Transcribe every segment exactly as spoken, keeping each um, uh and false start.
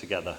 together.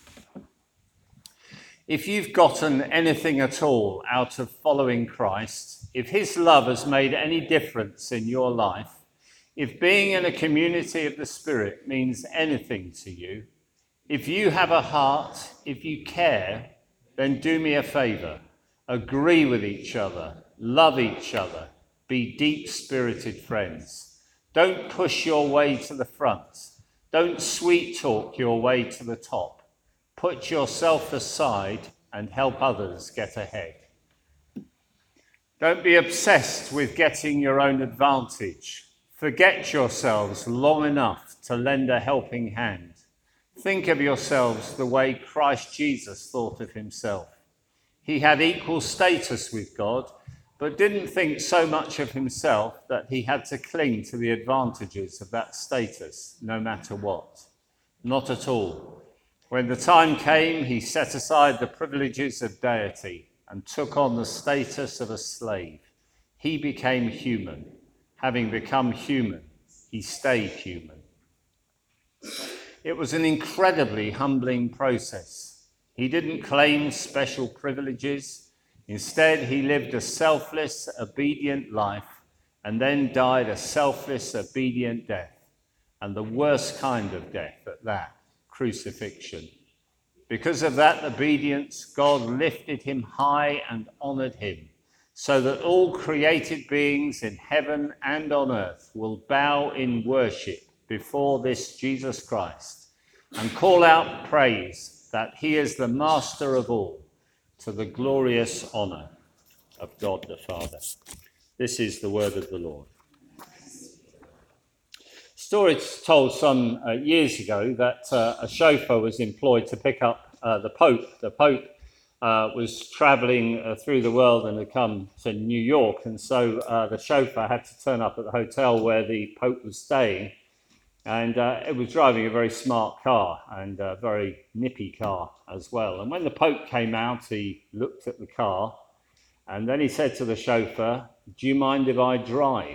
If you've gotten anything at all out of following Christ, if his love has made any difference in your life, if being in a community of the Spirit means anything to you, if you have a heart, if you care, then do me a favour. Agree with each other, love each other, be deep-spirited friends. Don't push your way to the front. Don't sweet talk your way to the top. Put yourself aside and help others get ahead. Don't be obsessed with getting your own advantage. Forget yourselves long enough to lend a helping hand. Think of yourselves the way Christ Jesus thought of himself. He had equal status with God, but didn't think so much of himself that he had to cling to the advantages of that status, no matter what. Not at all. When the time came, he set aside the privileges of deity and took on the status of a slave. He became human. Having become human, he stayed human. It was an incredibly humbling process. He didn't claim special privileges. Instead, he lived a selfless, obedient life and then died a selfless, obedient death, and the worst kind of death at that, crucifixion. Because of that obedience, God lifted him high and honoured him, so that all created beings in heaven and on earth will bow in worship before this Jesus Christ and call out praise that he is the master of all, to the glorious honour of God the Father. This is the word of the Lord. Story told some uh, years ago that uh, a chauffeur was employed to pick up uh, the Pope. The Pope uh, was travelling uh, through the world and had come to New York, and so uh, the chauffeur had to turn up at the hotel where the Pope was staying. And uh, it was driving a very smart car and a very nippy car as well. And when the Pope came out, he looked at the car and then he said to the chauffeur, "Do you mind if I drive?"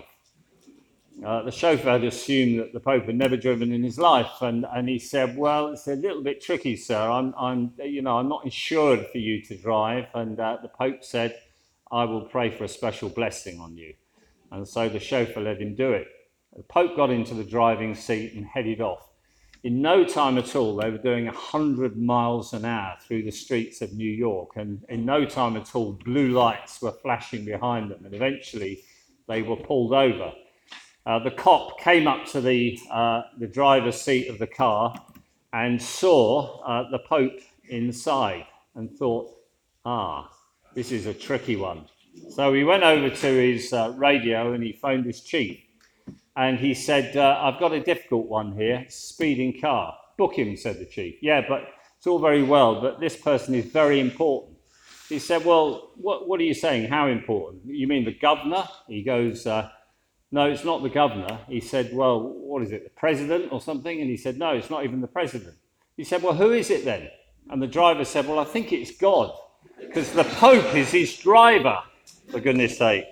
Uh, the chauffeur had assumed that the Pope had never driven in his life, and, and he said, "Well, it's a little bit tricky, sir. I'm, I'm, you know, I'm not insured for you to drive." And uh, the Pope said, "I will pray for a special blessing on you." And so the chauffeur let him do it. The Pope got into the driving seat and headed off. In no time at all, they were doing one hundred miles an hour through the streets of New York, and in no time at all, blue lights were flashing behind them, and eventually they were pulled over. Uh, the cop came up to the, uh, the driver's seat of the car and saw uh, the Pope inside and thought, ah, this is a tricky one. So he went over to his uh, radio and he phoned his chief. And he said, uh, I've got a difficult one here, speeding car. "Book him," said the chief. "Yeah, but it's all very well, but this person is very important." He said, "Well, what, what are you saying? How important? You mean the governor?" He goes, uh, "No, it's not the governor." He said, "Well, what is it, the president or something?" And he said, "No, it's not even the president." He said, "Well, who is it then?" And the driver said, "Well, I think it's God, because the Pope is his driver, for goodness sake."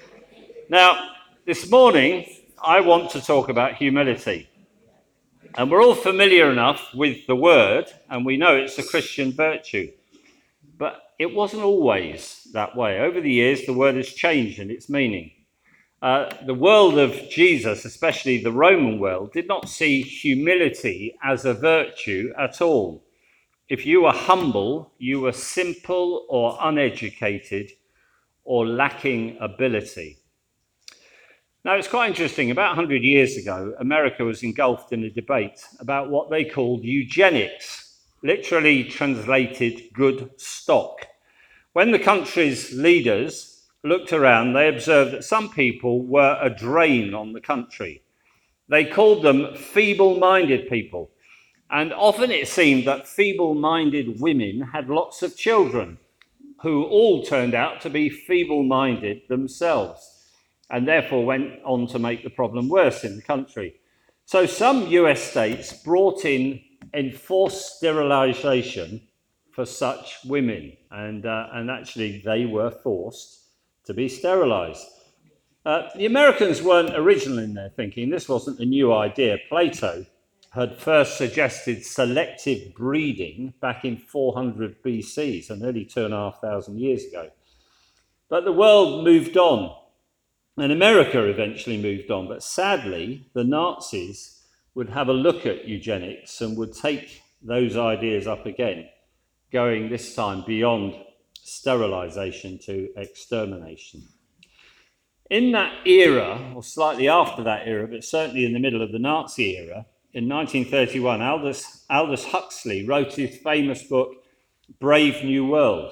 Now, this morning, I want to talk about humility. And we're all familiar enough with the word, and we know it's a Christian virtue. But it wasn't always that way. Over the years, the word has changed in its meaning. Uh, the world of Jesus, especially the Roman world, did not see humility as a virtue at all. If you were humble, you were simple or uneducated or lacking ability. Now, it's quite interesting. About one hundred years ago, America was engulfed in a debate about what they called eugenics, literally translated good stock. When the country's leaders looked around, they observed that some people were a drain on the country. They called them feeble-minded people. And often it seemed that feeble-minded women had lots of children who all turned out to be feeble-minded themselves, and therefore went on to make the problem worse in the country. So some U S states brought in enforced sterilisation for such women, and, uh, and actually they were forced to be sterilised. Uh, the Americans weren't original in their thinking. This wasn't a new idea. Plato had first suggested selective breeding back in four hundred B C, so nearly two and a half thousand years ago. But the world moved on, and America eventually moved on. But sadly, the Nazis would have a look at eugenics and would take those ideas up again, going this time beyond sterilization to extermination. In that era, or slightly after that era, but certainly in the middle of the Nazi era, in nineteen thirty-one, Aldous, Aldous Huxley wrote his famous book, Brave New World.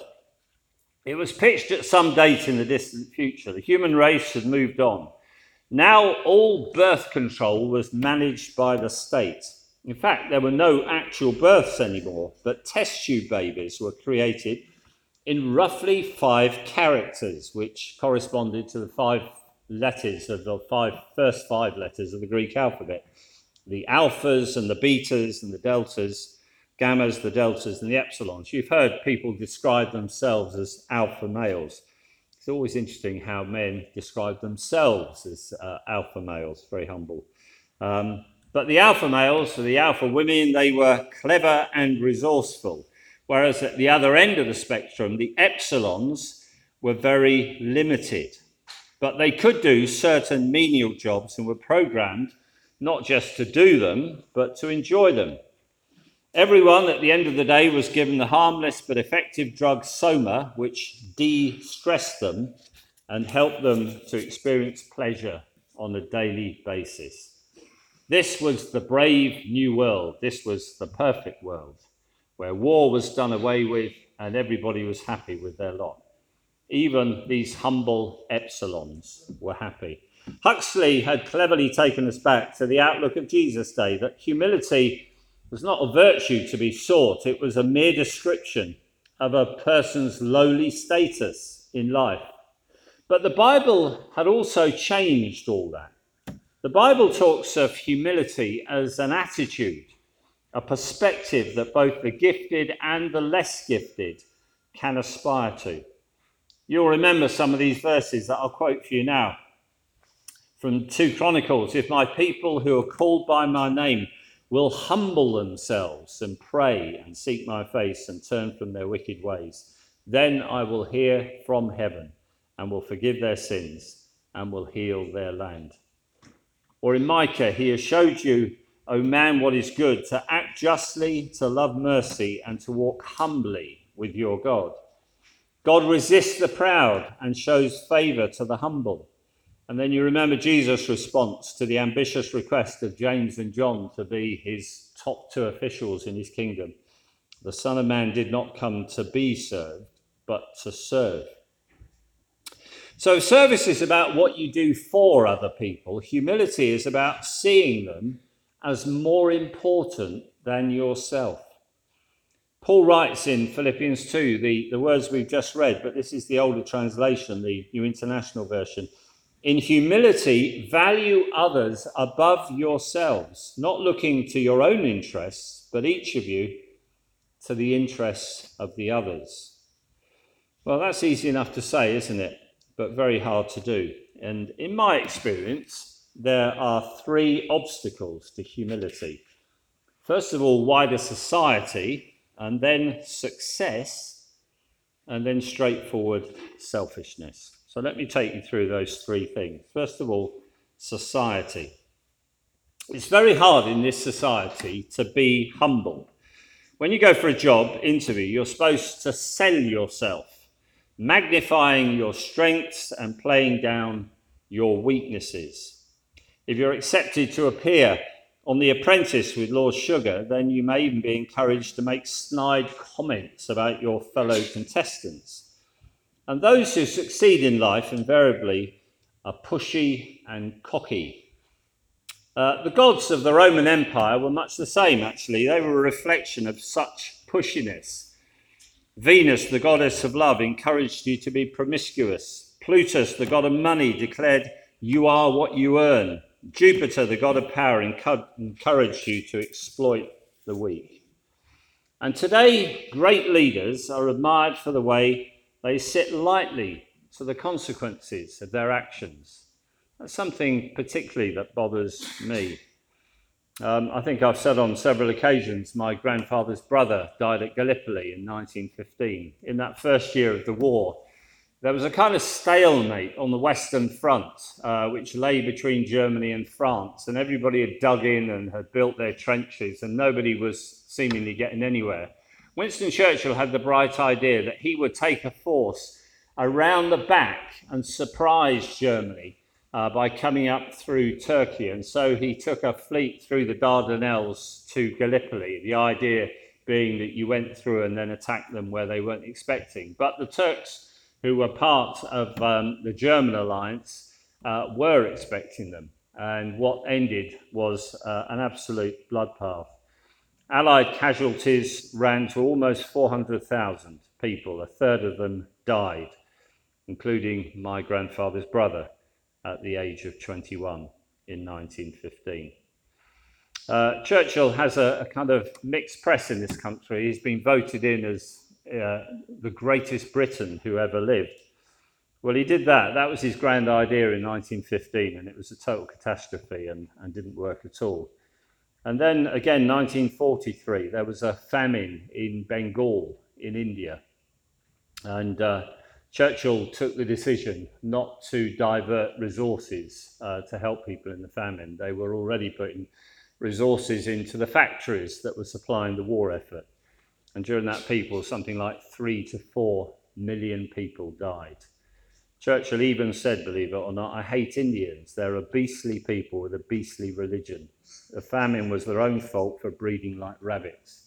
It was pitched at some date in the distant future. The human race had moved on. Now all birth control was managed by the state. In fact, there were no actual births anymore, but test tube babies were created in roughly five characters, which corresponded to the five letters of the five, first five letters of the Greek alphabet. The alphas and the betas and the deltas, gammas, the deltas and the epsilons. You've heard people describe themselves as alpha males. It's always interesting how men describe themselves as uh, alpha males, very humble. Um, but the alpha males, or the alpha women, they were clever and resourceful. Whereas at the other end of the spectrum, the epsilons were very limited. But they could do certain menial jobs and were programmed not just to do them, but to enjoy them. Everyone at the end of the day was given the harmless but effective drug Soma, which de-stressed them and helped them to experience pleasure on a daily basis. This was the brave new world. This was the perfect world, where war was done away with and everybody was happy with their lot. Even these humble epsilons were happy. Huxley had cleverly taken us back to the outlook of Jesus' day, that humility was not a virtue to be sought. It was a mere description of a person's lowly status in life. But the Bible had also changed all that. The Bible talks of humility as an attitude, a perspective that both the gifted and the less gifted can aspire to. You'll remember some of these verses that I'll quote for you now. From Second Chronicles, if my people who are called by my name will humble themselves and pray and seek my face and turn from their wicked ways, then I will hear from heaven and will forgive their sins and will heal their land. Or in Micah, he has showed you, O man, what is good, to act justly, to love mercy, and to walk humbly with your God. God resists the proud and shows favour to the humble. And then you remember Jesus' response to the ambitious request of James and John to be his top two officials in his kingdom. The Son of Man did not come to be served, but to serve. So if service is about what you do for other people, humility is about seeing them as more important than yourself. Paul writes in Philippians two, the, the words we've just read, but this is the older translation, the New International Version. In humility, value others above yourselves, not looking to your own interests, but each of you to the interests of the others. Well, that's easy enough to say, isn't it? But very hard to do. And in my experience, there are three obstacles to humility. First of all, wider society, and then success, and then straightforward selfishness. So let me take you through those three things. First of all, society. It's very hard in this society to be humble. When you go for a job interview, you're supposed to sell yourself, magnifying your strengths and playing down your weaknesses. If you're accepted to appear on The Apprentice with Lord Sugar, then you may even be encouraged to make snide comments about your fellow contestants. And those who succeed in life invariably are pushy and cocky. Uh, the gods of the Roman Empire were much the same, actually. They were a reflection of such pushiness. Venus, the goddess of love, encouraged you to be promiscuous. Plutus, the god of money, declared you are what you earn. Jupiter, the god of power, encouraged you to exploit the weak. And today, great leaders are admired for the way they sit lightly to the consequences of their actions. That's something particularly that bothers me. Um, I think I've said on several occasions my grandfather's brother died at Gallipoli in nineteen fifteen. In that first year of the war, there was a kind of stalemate on the Western Front, uh, which lay between Germany and France, and everybody had dug in and had built their trenches, and nobody was seemingly getting anywhere. Winston Churchill had the bright idea that he would take a force around the back and surprise Germany uh, by coming up through Turkey, and so he took a fleet through the Dardanelles to Gallipoli, the idea being that you went through and then attacked them where they weren't expecting. But the Turks, who were part of um, the German alliance, uh, were expecting them. And what ended was uh, an absolute bloodbath. Allied casualties ran to almost four hundred thousand people. A third of them died, including my grandfather's brother at the age of twenty-one in nineteen fifteen. Uh, Churchill has a, a kind of mixed press in this country. He's been voted in as Uh, the greatest Briton who ever lived. Well, he did that. That was his grand idea in nineteen fifteen, and it was a total catastrophe and, and didn't work at all. And then again, nineteen forty-three, there was a famine in Bengal in India. And uh, Churchill took the decision not to divert resources uh, to help people in the famine. They were already putting resources into the factories that were supplying the war effort. And during that people, something like three to four million people died. Churchill even said, believe it or not, I hate Indians. They're a beastly people with a beastly religion. The famine was their own fault for breeding like rabbits.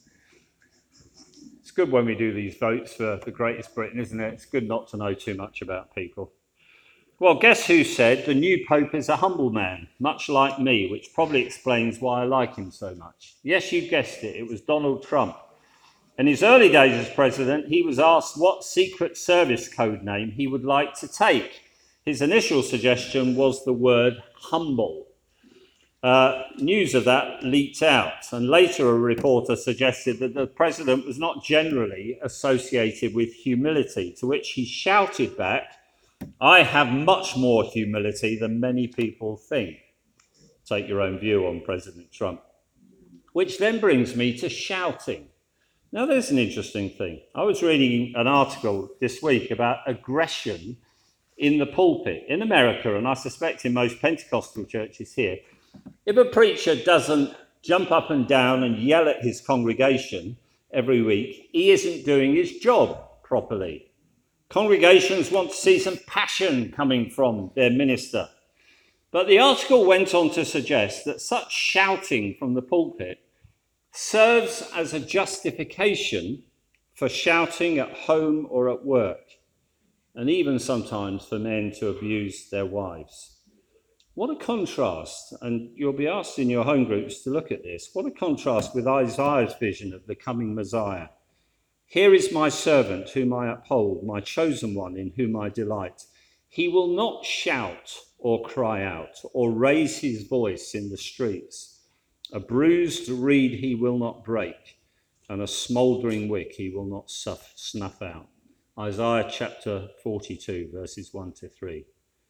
It's good when we do these votes for the greatest Britain, isn't it? It's good not to know too much about people. Well, guess who said the new Pope is a humble man, much like me, which probably explains why I like him so much. Yes, you guessed it. It was Donald Trump. In his early days as president, he was asked what Secret Service code name he would like to take. His initial suggestion was the word humble. Uh, news of that leaked out, and later a reporter suggested that the president was not generally associated with humility, to which he shouted back, I have much more humility than many people think. Take your own view on President Trump. Which then brings me to shouting. Now, there's an interesting thing. I was reading an article this week about aggression in the pulpit in America, and I suspect in most Pentecostal churches here. If a preacher doesn't jump up and down and yell at his congregation every week, he isn't doing his job properly. Congregations want to see some passion coming from their minister. But the article went on to suggest that such shouting from the pulpit serves as a justification for shouting at home or at work, and even sometimes for men to abuse their wives. What a contrast, and you'll be asked in your home groups to look at this, what a contrast with Isaiah's vision of the coming Messiah. Here is my servant whom I uphold, my chosen one in whom I delight. He will not shout or cry out or raise his voice in the streets. A bruised reed he will not break, and a smouldering wick he will not suff, snuff out. Isaiah chapter forty-two, verses one to three.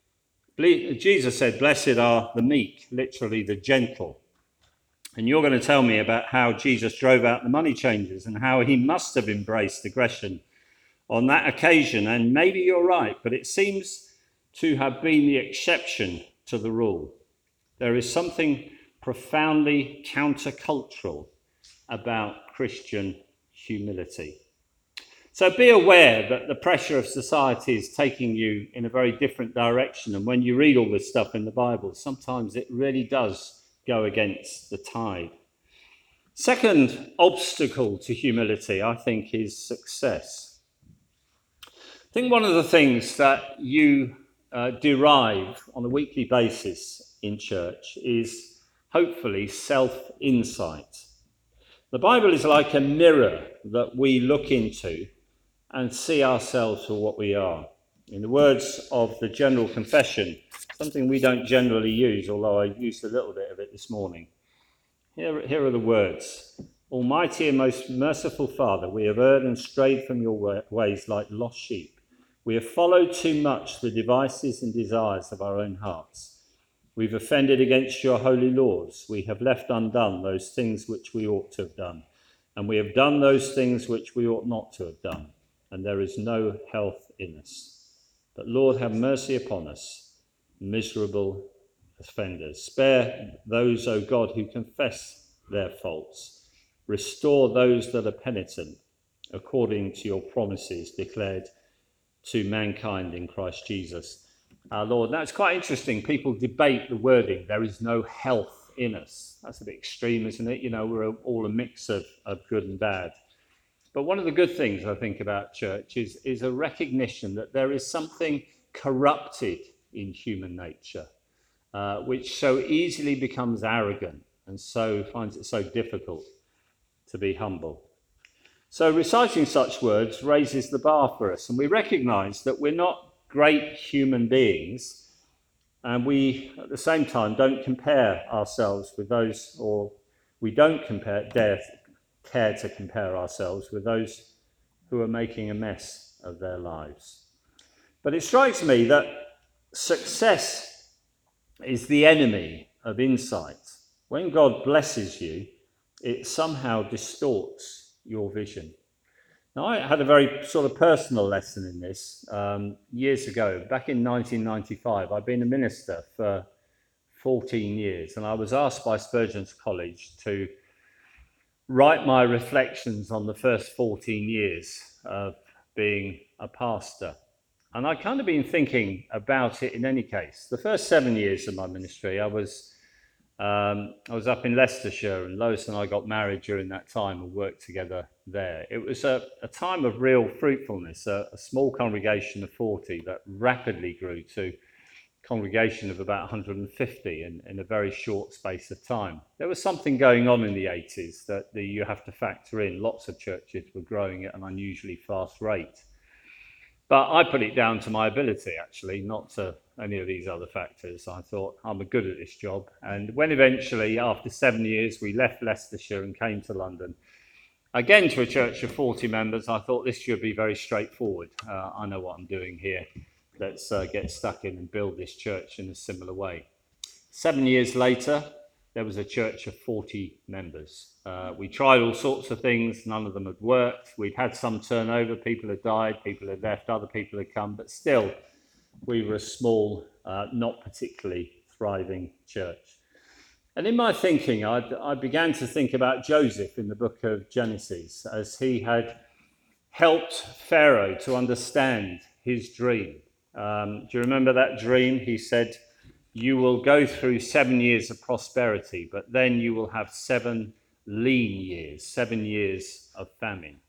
Jesus said, blessed are the meek, literally the gentle. And you're going to tell me about how Jesus drove out the money changers and how he must have embraced aggression on that occasion. And maybe you're right, but it seems to have been the exception to the rule. There is something profoundly countercultural about Christian humility. So be aware that the pressure of society is taking you in a very different direction. And when you read all this stuff in the Bible, sometimes it really does go against the tide. Second obstacle to humility, I think, is success. I think one of the things that you uh, derive on a weekly basis in church is hopefully self-insight. The Bible is like a mirror that we look into and see ourselves for what we are. In the words of the General Confession, something we don't generally use, although I used a little bit of it this morning. Here, here are the words. Almighty and most merciful Father, we have erred and strayed from your ways like lost sheep. We have followed too much the devices and desires of our own hearts. We've offended against your holy laws. We have left undone those things which we ought to have done. And we have done those things which we ought not to have done. And there is no health in us. But Lord, have mercy upon us, miserable offenders. Spare those, O God, who confess their faults. Restore those that are penitent, according to your promises declared to mankind in Christ Jesus our Lord. Now, it's quite interesting. People debate the wording, there is no health in us. That's a bit extreme, isn't it? You know, we're all a mix of, of good and bad. But one of the good things I think about church is, is a recognition that there is something corrupted in human nature, uh, which so easily becomes arrogant and so finds it so difficult to be humble. So reciting such words raises the bar for us, and we recognise that we're not great human beings, and we at the same time don't compare ourselves with those, or we don't compare, dare care to compare ourselves with those who are making a mess of their lives. But it strikes me that success is the enemy of insight. When God blesses you, it somehow distorts your vision. Now, I had a very sort of personal lesson in this um, years ago. Back in nineteen ninety-five, I'd been a minister for fourteen years, and I was asked by Spurgeon's College to write my reflections on the first fourteen years of being a pastor. And I'd kind of been thinking about it in any case. The first seven years of my ministry, I was Um, I was up in Leicestershire, and Lois and I got married during that time and worked together there. It was a, a time of real fruitfulness, a, a small congregation of forty that rapidly grew to a congregation of about one hundred fifty in, in a very short space of time. There was something going on in the eighties that the, you have to factor in. Lots of churches were growing at an unusually fast rate. But I put it down to my ability, actually, not to any of these other factors. I thought, I'm good at this job. And when eventually, after seven years, we left Leicestershire and came to London, again to a church of forty members, I thought this should be very straightforward. Uh, I know what I'm doing here. Let's uh, get stuck in and build this church in a similar way. Seven years later, there was a church of forty members. Uh, we tried all sorts of things, none of them had worked. We'd had some turnover, people had died, people had left, other people had come, but still we were a small, uh, not particularly thriving church. And in my thinking, I, I began to think about Joseph in the book of Genesis, as he had helped Pharaoh to understand his dream. Um, do you remember that dream? He said, you will go through seven years of prosperity, but then you will have seven lean years, seven years of famine.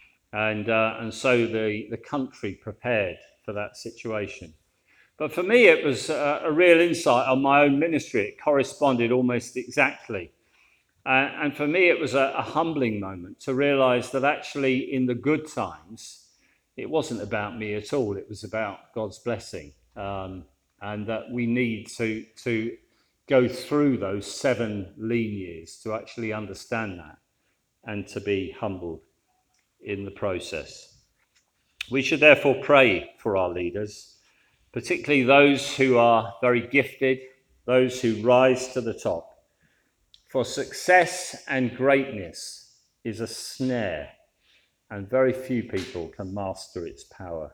And uh, and so the, the country prepared for that situation. But for me, it was a, a real insight on my own ministry. It corresponded almost exactly. Uh, and for me, it was a, a humbling moment to realize that actually in the good times, it wasn't about me at all. It was about God's blessing. Um, and that we need to, to go through those seven lean years to actually understand that and to be humbled in the process. We should therefore pray for our leaders, particularly those who are very gifted, those who rise to the top. For success and greatness is a snare, and very few people can master its power.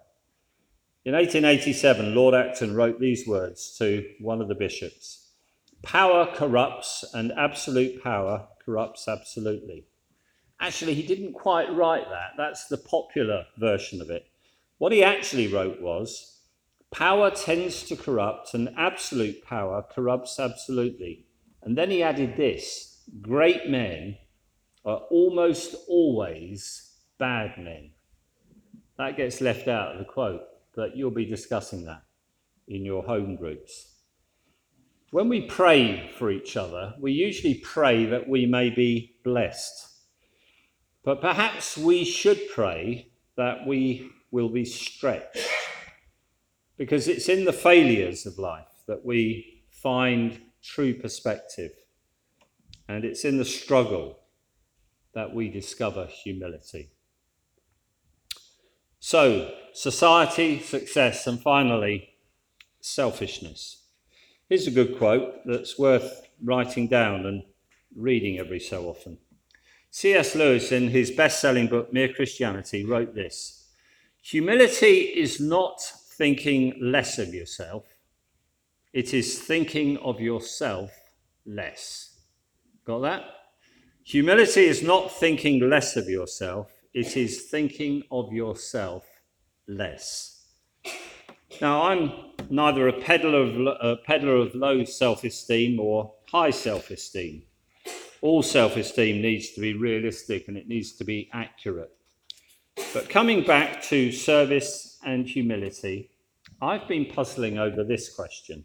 In eighteen eighty-seven, Lord Acton wrote these words to one of the bishops: power corrupts, and absolute power corrupts absolutely. Actually, he didn't quite write that. That's the popular version of it. What he actually wrote was, power tends to corrupt, and absolute power corrupts absolutely. And then he added this: great men are almost always bad men. That gets left out of the quote, but you'll be discussing that in your home groups. When we pray for each other, we usually pray that we may be blessed. But perhaps we should pray that we will be stretched, because it's in the failures of life that we find true perspective, and it's in the struggle that we discover humility. So, society, success, and finally, selfishness. Here's a good quote that's worth writing down and reading every so often. C S Lewis, in his best-selling book, Mere Christianity, wrote this: "Humility is not thinking less of yourself, it is thinking of yourself less." Got that? Humility is not thinking less of yourself, it is thinking of yourself less. Now, I'm neither a peddler of, a peddler of low self-esteem or high self-esteem. All self-esteem needs to be realistic and it needs to be accurate. But coming back to service and humility, I've been puzzling over this question.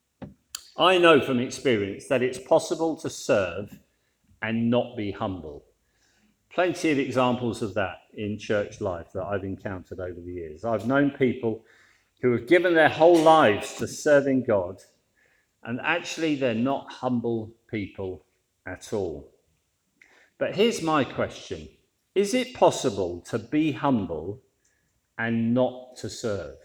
I know from experience that it's possible to serve and not be humble. Plenty of examples of that in church life that I've encountered over the years. I've known people who have given their whole lives to serving God, and actually they're not humble people at all. But here's my question. Is it possible to be humble and not to serve?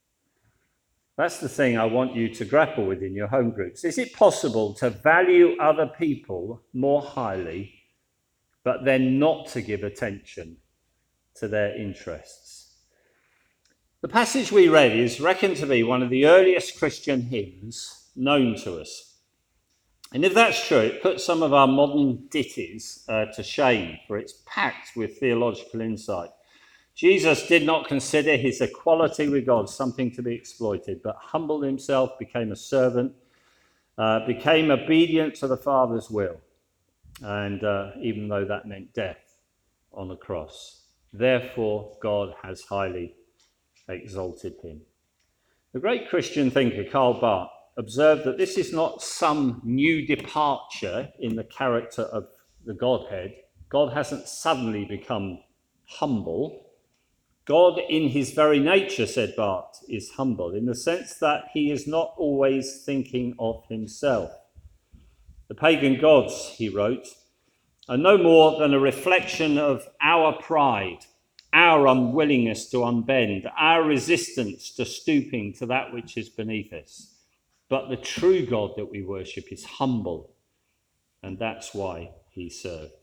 That's the thing I want you to grapple with in your home groups. Is it possible to value other people more highly, but then not to give attention to their interests? The passage we read is reckoned to be one of the earliest Christian hymns known to us. And if that's true, it puts some of our modern ditties uh, to shame, for it's packed with theological insight. Jesus did not consider his equality with God something to be exploited, but humbled himself, became a servant, uh, became obedient to the Father's will, and uh, even though that meant death on a cross. Therefore, God has highly exalted him. The great Christian thinker Karl Barth observed that this is not some new departure in the character of the Godhead. God hasn't suddenly become humble. God in his very nature, said Barth, is humble in the sense that he is not always thinking of himself. The pagan gods, he wrote, are no more than a reflection of our pride, our unwillingness to unbend, our resistance to stooping to that which is beneath us. But the true God that we worship is humble, and that's why he served.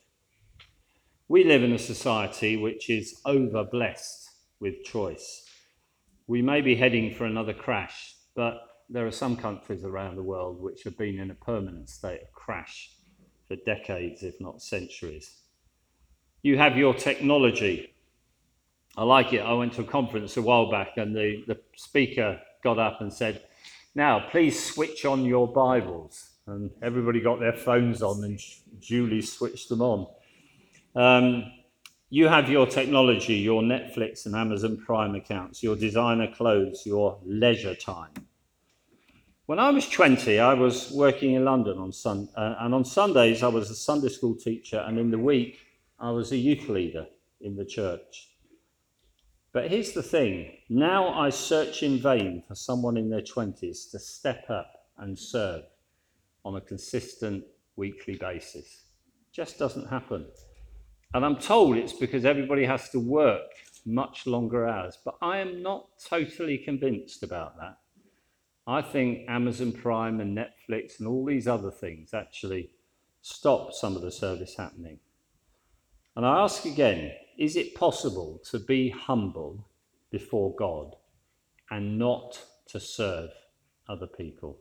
We live in a society which is over-blessed with choice. We may be heading for another crash, but there are some countries around the world which have been in a permanent state of crash for decades, if not centuries. You have your technology. I like it. I went to a conference a while back and the, the speaker got up and said, "Now, please switch on your Bibles." And everybody got their phones on and duly switched them on. Um, you have your technology, your Netflix and Amazon Prime accounts, your designer clothes, your leisure time. When I was twenty, I was working in London on sun, uh, and on Sundays I was a Sunday school teacher, and in the week I was a youth leader in the church. But here's the thing, now I search in vain for someone in their twenties to step up and serve on a consistent weekly basis. It just doesn't happen. And I'm told it's because everybody has to work much longer hours, but I am not totally convinced about that. I think Amazon Prime and Netflix and all these other things actually stop some of the service happening. And I ask again, is it possible to be humble before God and not to serve other people?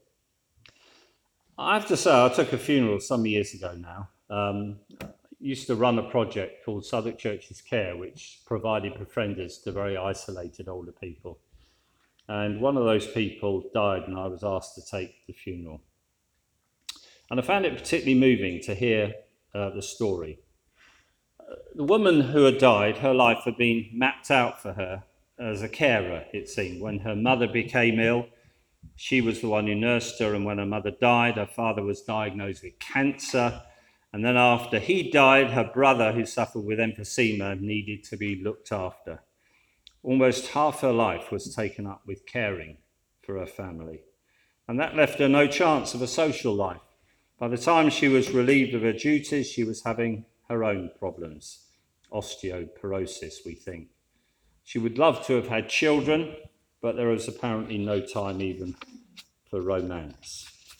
I have to say, I took a funeral some years ago now. Um, I used to run a project called Southwark Churches Care, which provided befrienders to very isolated older people. And one of those people died, and I was asked to take the funeral. And I found it particularly moving to hear uh, the story. Uh, the woman who had died, her life had been mapped out for her as a carer, it seemed. When her mother became ill, she was the one who nursed her, and when her mother died, her father was diagnosed with cancer. And then after he died, her brother, who suffered with emphysema, needed to be looked after. Almost half her life was taken up with caring for her family. And that left her no chance of a social life. By the time she was relieved of her duties, she was having her own problems. Osteoporosis, we think. She would love to have had children, but there was apparently no time even for romance.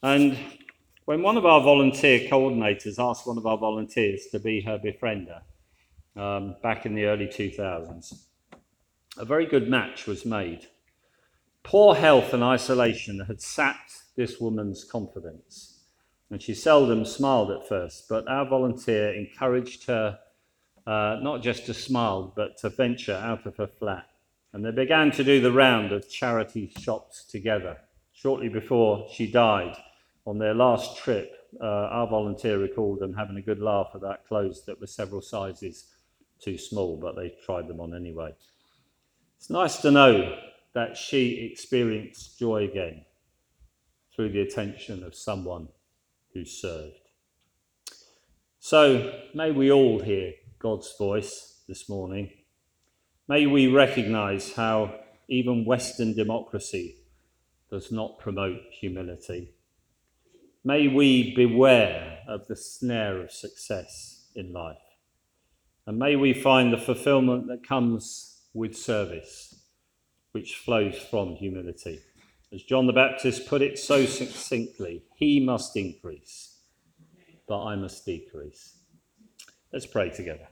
And when one of our volunteer coordinators asked one of our volunteers to be her befriender um, back in the early two thousands, a very good match was made. Poor health and isolation had sapped this woman's confidence, and she seldom smiled at first, but our volunteer encouraged her uh, not just to smile, but to venture out of her flat. And they began to do the round of charity shops together. Shortly before she died, on their last trip, uh, our volunteer recalled them having a good laugh about clothes that were several sizes too small, but they tried them on anyway. It's nice to know that she experienced joy again through the attention of someone who served. So may we all hear God's voice this morning. May we recognise how even Western democracy does not promote humility. May we beware of the snare of success in life. And may we find the fulfilment that comes with service, which flows from humility. As John the Baptist put it so succinctly, he must increase, but I must decrease. Let's pray together.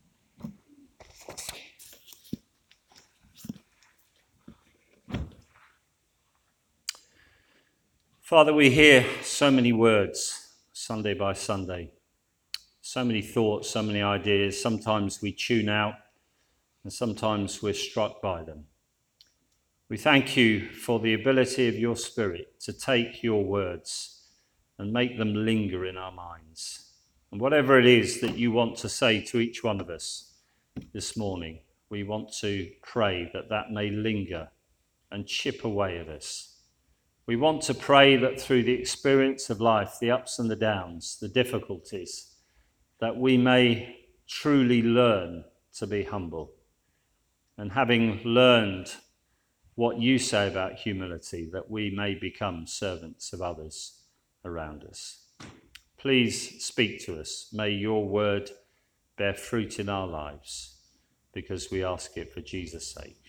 Father, we hear so many words Sunday by Sunday, so many thoughts, so many ideas. Sometimes we tune out and sometimes we're struck by them. We thank you for the ability of your Spirit to take your words and make them linger in our minds. And whatever it is that you want to say to each one of us this morning, we want to pray that that may linger and chip away at us. We want to pray that through the experience of life, the ups and the downs, the difficulties, that we may truly learn to be humble. And having learned what you say about humility, that we may become servants of others around us. Please speak to us. May your word bear fruit in our lives, because we ask it for Jesus' sake.